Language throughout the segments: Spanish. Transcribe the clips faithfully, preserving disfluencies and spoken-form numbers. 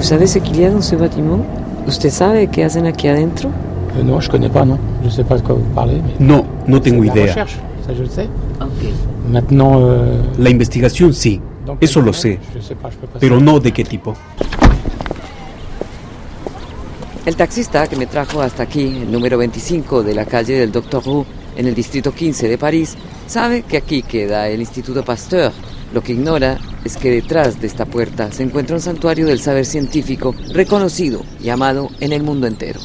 ¿Vous savez ce qu'il y a dans ce bâtiment? ¿Usted sabe qué hacen aquí adentro? Euh, non, je connais pas, non. Je sais pas de quoi vous parlez. Mais No, no tengo c'est de la idea. recherche, ça je le sais. Okay. Maintenant, euh, La investigación sí, dans eso quel lo domaine, sé, je sais pas, je peux pas pero savoir. no de qué tipo. El taxista que me trajo hasta aquí, el número veinticinco de la calle del Doctor Roux, en el distrito quince de París, sabe que aquí queda el Instituto Pasteur. Lo que ignora es que detrás de esta puerta se encuentra un santuario del saber científico reconocido y amado en el mundo entero.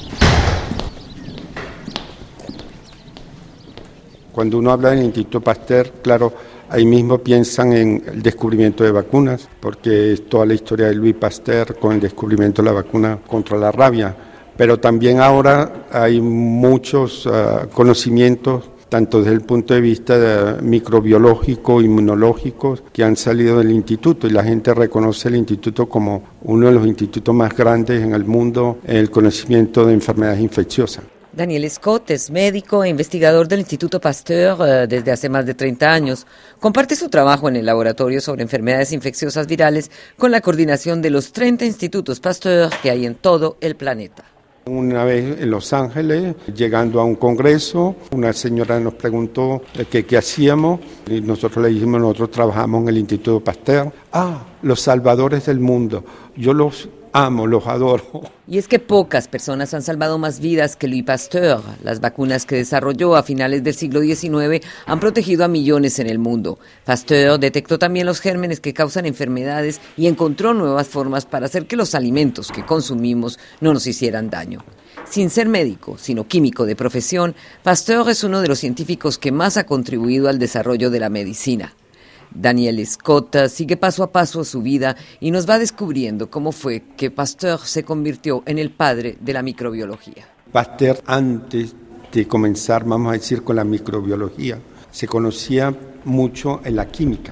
Cuando uno habla del Instituto Pasteur, claro, ahí mismo piensan en el descubrimiento de vacunas, porque es toda la historia de Louis Pasteur con el descubrimiento de la vacuna contra la rabia. Pero también ahora hay muchos uh, conocimientos, tanto desde el punto de vista de microbiológico, inmunológico, que han salido del instituto, y la gente reconoce el instituto como uno de los institutos más grandes en el mundo en el conocimiento de enfermedades infecciosas. Daniel Scott es médico e investigador del Instituto Pasteur uh, desde hace más de treinta años. Comparte su trabajo en el laboratorio sobre enfermedades infecciosas virales con la coordinación de los treinta institutos Pasteur que hay en todo el planeta. Una vez en Los Ángeles, llegando a un congreso, una señora nos preguntó que qué hacíamos y nosotros le dijimos, nosotros trabajamos en el Instituto Pasteur. Ah, los salvadores del mundo, yo los amo, los adoro. Y es que pocas personas han salvado más vidas que Louis Pasteur. Las vacunas que desarrolló a finales del siglo diecinueve han protegido a millones en el mundo. Pasteur detectó también los gérmenes que causan enfermedades y encontró nuevas formas para hacer que los alimentos que consumimos no nos hicieran daño. Sin ser médico, sino químico de profesión, Pasteur es uno de los científicos que más ha contribuido al desarrollo de la medicina. Daniel Scott sigue paso a paso su vida y nos va descubriendo cómo fue que Pasteur se convirtió en el padre de la microbiología. Pasteur, antes de comenzar, vamos a decir, con la microbiología, se conocía mucho en la química.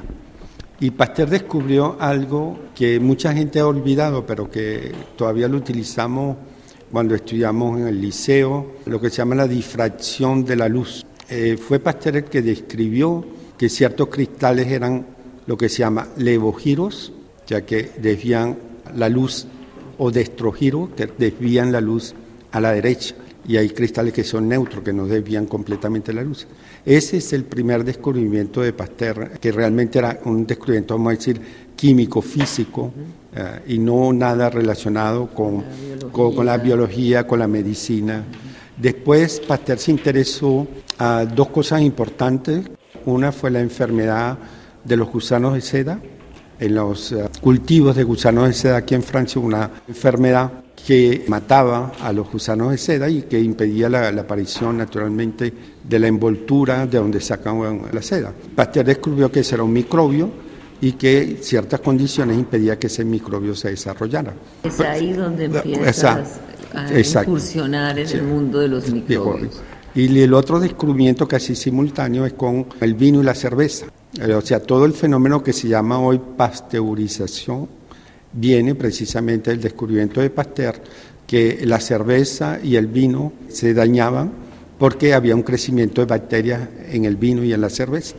Y Pasteur descubrió algo que mucha gente ha olvidado, pero que todavía lo utilizamos cuando estudiamos en el liceo, lo que se llama la difracción de la luz. Eh, fue Pasteur el que describió que ciertos cristales eran lo que se llama levogiros, ya que desvían la luz, o destrogiros, que desvían la luz a la derecha, y hay cristales que son neutros, que no desvían completamente la luz. Ese es el primer descubrimiento de Pasteur, que realmente era un descubrimiento, vamos a decir, químico, físico, uh, y no nada relacionado con, con, con la biología, con la medicina. Después Pasteur se interesó a dos cosas importantes. Una fue la enfermedad de los gusanos de seda. En los uh, cultivos de gusanos de seda aquí en Francia, una enfermedad que mataba a los gusanos de seda y que impedía la, la aparición naturalmente de la envoltura de donde sacan la seda. Pasteur descubrió que ese era un microbio y que ciertas condiciones impedían que ese microbio se desarrollara. Es ahí donde empiezas Exacto. a Exacto. incursionar en Sí. el mundo de los microbios. Y el otro descubrimiento casi simultáneo es con el vino y la cerveza. O sea, todo el fenómeno que se llama hoy pasteurización viene precisamente del descubrimiento de Pasteur, que la cerveza y el vino se dañaban porque había un crecimiento de bacterias en el vino y en la cerveza.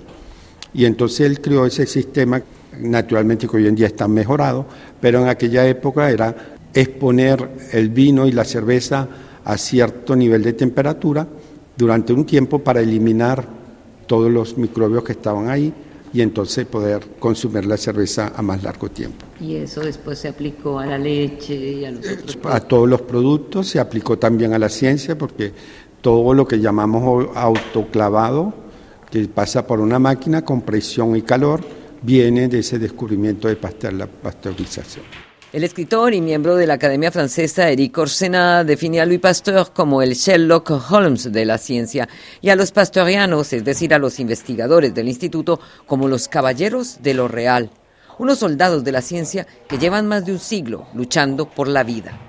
Y entonces él creó ese sistema, naturalmente que hoy en día está mejorado, pero en aquella época era exponer el vino y la cerveza a cierto nivel de temperatura durante un tiempo para eliminar todos los microbios que estaban ahí y entonces poder consumir la cerveza a más largo tiempo. Y eso después se aplicó a la leche y a los otros productos. A todos los productos, se aplicó también a la ciencia, porque todo lo que llamamos autoclavado, que pasa por una máquina con presión y calor, viene de ese descubrimiento de Pasteur, la pasteurización. El escritor y miembro de la Academia Francesa, Éric Orsena, define a Louis Pasteur como el Sherlock Holmes de la ciencia y a los pasteurianos, es decir, a los investigadores del instituto, como los caballeros de lo real, unos soldados de la ciencia que llevan más de un siglo luchando por la vida.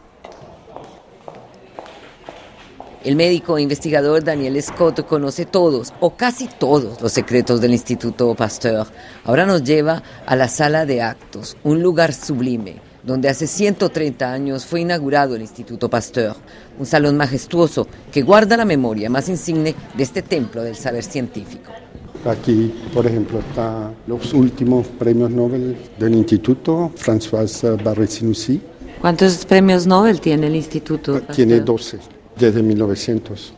El médico e investigador Daniel Scott conoce todos, o casi todos, los secretos del Instituto Pasteur. Ahora nos lleva a la sala de actos, un lugar sublime, donde hace ciento treinta años fue inaugurado el Instituto Pasteur, un salón majestuoso que guarda la memoria más insigne de este templo del saber científico. Aquí, por ejemplo, están los últimos premios Nobel del Instituto, Françoise Barré-Sinoussi, ¿Cuántos premios Nobel tiene el Instituto Pasteur? Tiene doce, desde mil novecientos.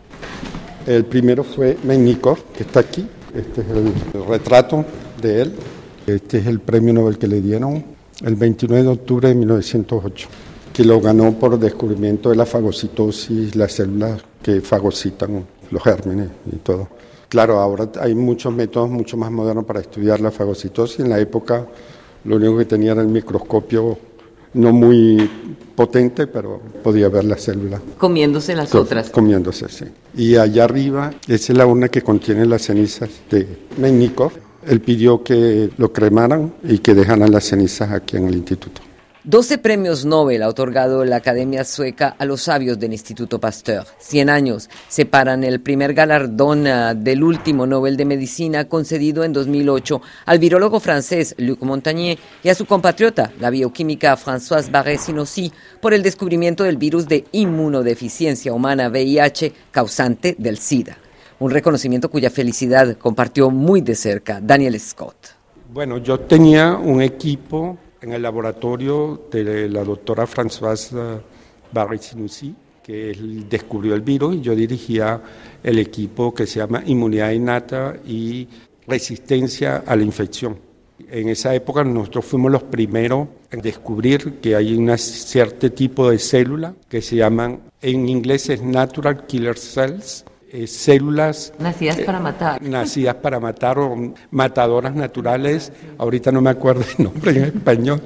El primero fue Mechnikov, que está aquí. Este es el retrato de él. Este es el premio Nobel que le dieron el veintinueve de octubre de mil novecientos ocho, que lo ganó por descubrimiento de la fagocitosis, las células que fagocitan los gérmenes y todo. Claro, ahora hay muchos métodos mucho más modernos para estudiar la fagocitosis. En la época lo único que tenía era el microscopio, no muy potente, pero podía ver las células. Comiéndose las Co- otras. Comiéndose, sí. Y allá arriba, esa es la urna que contiene las cenizas de Mechnikov. Él pidió que lo cremaran y que dejaran las cenizas aquí en el instituto. doce premios Nobel ha otorgado la Academia Sueca a los sabios del Instituto Pasteur. cien años separan el primer galardón uh, del último Nobel de Medicina concedido en dos mil ocho al virólogo francés Luc Montagnier y a su compatriota, la bioquímica Françoise Barré-Sinoussi, por el descubrimiento del virus de inmunodeficiencia humana V I H causante del SIDA. Un reconocimiento cuya felicidad compartió muy de cerca Daniel Scott. Bueno, yo tenía un equipo en el laboratorio de la doctora Françoise Barré-Sinoussi, que él descubrió el virus, y yo dirigía el equipo que se llama Inmunidad Innata y Resistencia a la Infección. En esa época nosotros fuimos los primeros en descubrir que hay un cierto tipo de célula que se llaman, en inglés es Natural Killer Cells, eh, células Nacidas para matar. Eh, nacidas para matar o matadoras naturales, ahorita no me acuerdo el nombre en español,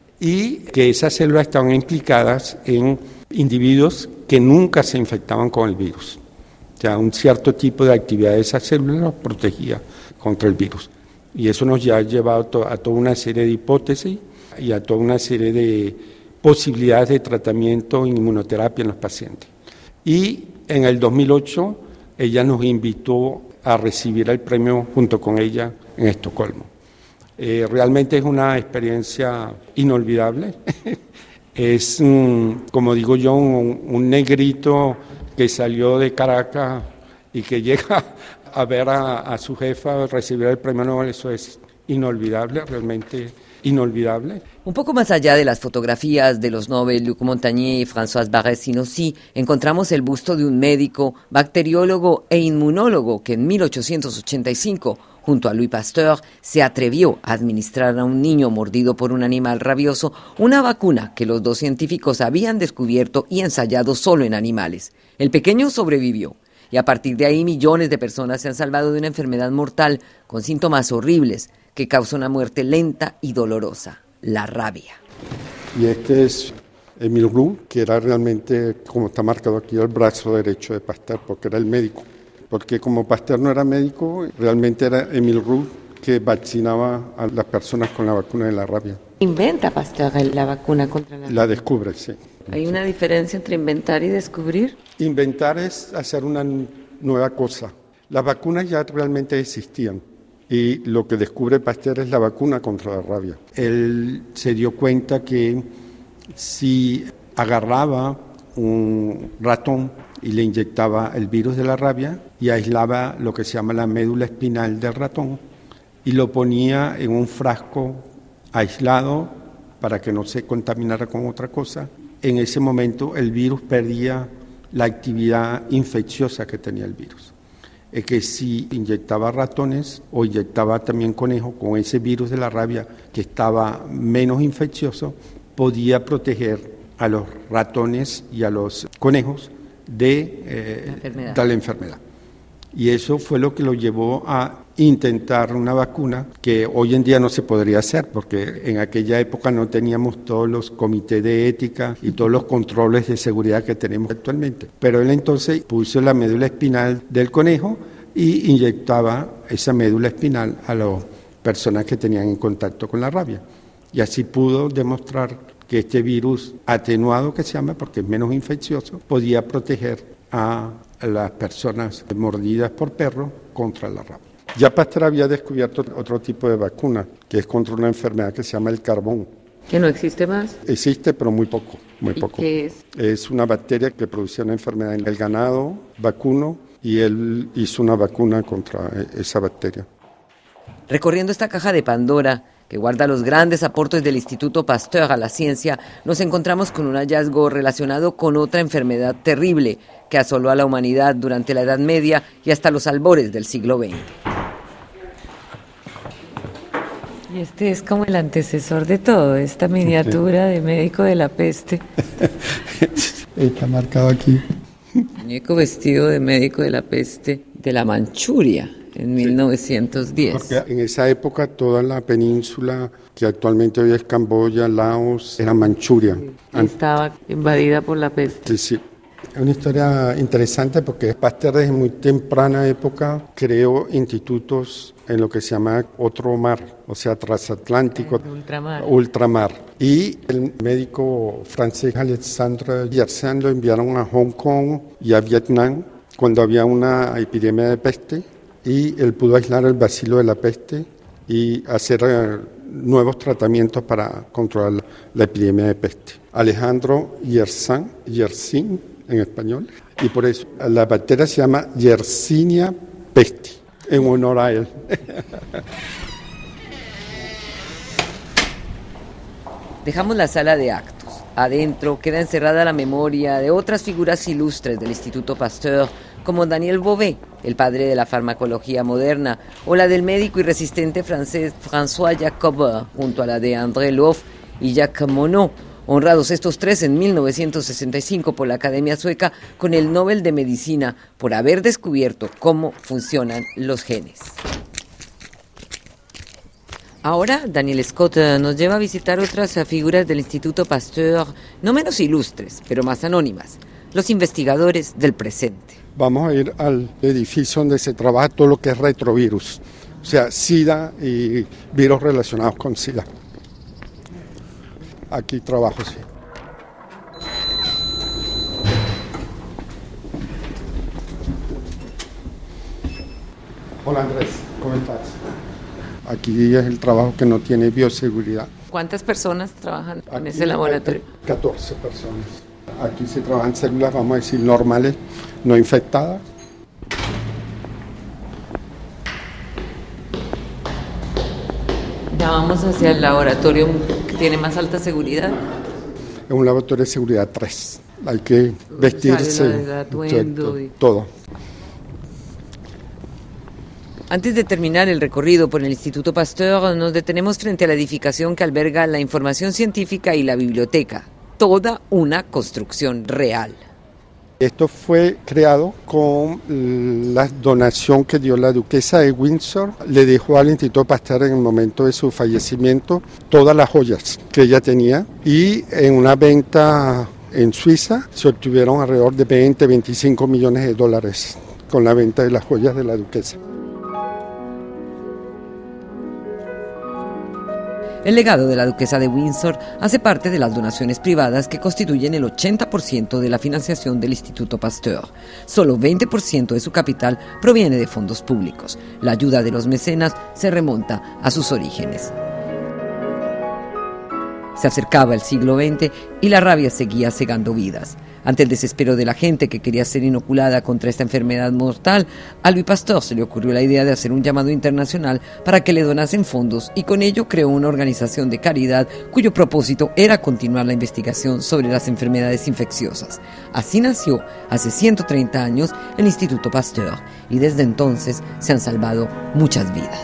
y que esas células estaban implicadas en individuos que nunca se infectaban con el virus. O sea, un cierto tipo de actividad de esas células los protegía contra el virus. Y eso nos ya ha llevado to- a toda una serie de hipótesis y a toda una serie de posibilidades de tratamiento en inmunoterapia en los pacientes. Y en el dos mil ocho ella nos invitó a recibir el premio junto con ella en Estocolmo. Eh, realmente es una experiencia inolvidable. Es, un, como digo yo, un, un negrito que salió de Caracas y que llega a ver a, a su jefa recibir el premio Nobel. Eso es inolvidable, realmente inolvidable. Un poco más allá de las fotografías de los Nobel Luc Montagnier y Françoise Barré-Sinoussi, encontramos el busto de un médico, bacteriólogo e inmunólogo que en mil ochocientos ochenta y cinco, junto a Louis Pasteur, se atrevió a administrar a un niño mordido por un animal rabioso una vacuna que los dos científicos habían descubierto y ensayado solo en animales. El pequeño sobrevivió. Y a partir de ahí millones de personas se han salvado de una enfermedad mortal con síntomas horribles que causa una muerte lenta y dolorosa, la rabia. Y este es Émile Roux, que era realmente, como está marcado aquí, el brazo derecho de Pasteur, porque era el médico. Porque como Pasteur no era médico, realmente era Émile Roux que vaccinaba a las personas con la vacuna de la rabia. ¿Inventa Pasteur la vacuna contra la rabia? La descubre, sí. ¿Hay una diferencia entre inventar y descubrir? Inventar es hacer una nueva cosa. Las vacunas ya realmente existían y lo que descubre Pasteur es la vacuna contra la rabia. Él se dio cuenta que si agarraba un ratón y le inyectaba el virus de la rabia y aislaba lo que se llama la médula espinal del ratón y lo ponía en un frasco aislado para que no se contaminara con otra cosa, en ese momento el virus perdía la actividad infecciosa que tenía el virus. Es que si inyectaba ratones o inyectaba también conejos con ese virus de la rabia que estaba menos infeccioso, podía proteger a los ratones y a los conejos de, eh, la enfermedad. de la enfermedad. Y eso fue lo que lo llevó a intentar una vacuna que hoy en día no se podría hacer porque en aquella época no teníamos todos los comités de ética y todos los controles de seguridad que tenemos actualmente. Pero él entonces puso la médula espinal del conejo y inyectaba esa médula espinal a las personas que tenían en contacto con la rabia. Y así pudo demostrar que este virus atenuado, que se llama, porque es menos infeccioso, podía proteger a las personas mordidas por perros contra la rabia. Ya Pasteur había descubierto otro tipo de vacuna, que es contra una enfermedad que se llama el carbón. ¿Que no existe más? Existe, pero muy poco, muy ¿Y poco. qué es? Es una bacteria que producía una enfermedad en el ganado vacuno y él hizo una vacuna contra esa bacteria. Recorriendo esta caja de Pandora, que guarda los grandes aportes del Instituto Pasteur a la ciencia, nos encontramos con un hallazgo relacionado con otra enfermedad terrible que asoló a la humanidad durante la Edad Media y hasta los albores del siglo veinte. Y este es como el antecesor de todo, esta miniatura de médico de la peste. Está marcado aquí. Muñeco vestido de médico de la peste de la Manchuria en mil novecientos diez. Porque en esa época toda la península, que actualmente hoy es Camboya, Laos, era Manchuria. Estaba invadida por la peste. Sí, sí. Es una historia interesante porque Pasteur desde muy temprana época creó institutos en lo que se llama otro mar, o sea, transatlántico, ultramar. ultramar. Y el médico francés Alexandre Yersin lo enviaron a Hong Kong y a Vietnam cuando había una epidemia de peste, y él pudo aislar el bacilo de la peste y hacer eh, nuevos tratamientos para controlar la, la epidemia de peste. Alejandro Yersin, Yersin en español, y por eso la bacteria se llama Yersinia pestis, en honor a él. Dejamos la sala de actos. Adentro queda encerrada la memoria de otras figuras ilustres del Instituto Pasteur, como Daniel Beauvais, el padre de la farmacología moderna, o la del médico y resistente francés François Jacob, junto a la de André Loff y Jacques Monod, honrados estos tres en mil novecientos sesenta y cinco por la Academia Sueca con el Nobel de Medicina por haber descubierto cómo funcionan los genes. Ahora, Daniel Scott nos lleva a visitar otras figuras del Instituto Pasteur, no menos ilustres, pero más anónimas, los investigadores del presente. Vamos a ir al edificio donde se trabaja todo lo que es retrovirus, o sea, SIDA y virus relacionados con SIDA. Aquí trabajo, sí. Hola Andrés, ¿cómo estás? Aquí es el trabajo que no tiene bioseguridad. ¿Cuántas personas trabajan en Aquí ese laboratorio? hay catorce personas. Aquí se trabajan células, vamos a decir, normales, no infectadas. Ya vamos hacia el laboratorio que tiene más alta seguridad. Es un laboratorio de seguridad tres. Hay que vestirse, el atuendo y... todo. Antes de terminar el recorrido por el Instituto Pasteur, nos detenemos frente a la edificación que alberga la información científica y la biblioteca. Toda una construcción real. Esto fue creado con la donación que dio la duquesa de Windsor. Le dejó al Instituto Pasteur en el momento de su fallecimiento todas las joyas que ella tenía, y en una venta en Suiza se obtuvieron alrededor de veinte, veinticinco millones de dólares con la venta de las joyas de la duquesa. El legado de la duquesa de Windsor hace parte de las donaciones privadas que constituyen el ochenta por ciento de la financiación del Instituto Pasteur. Solo veinte por ciento de su capital proviene de fondos públicos. La ayuda de los mecenas se remonta a sus orígenes. Se acercaba el siglo veinte y la rabia seguía cegando vidas. Ante el desespero de la gente que quería ser inoculada contra esta enfermedad mortal, a Louis Pasteur se le ocurrió la idea de hacer un llamado internacional para que le donasen fondos, y con ello creó una organización de caridad cuyo propósito era continuar la investigación sobre las enfermedades infecciosas. Así nació, hace ciento treinta años, el Instituto Pasteur, y desde entonces se han salvado muchas vidas.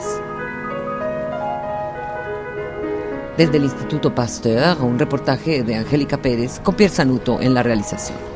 Desde el Instituto Pasteur, un reportaje de Angélica Pérez con Pierre Sanuto en la realización.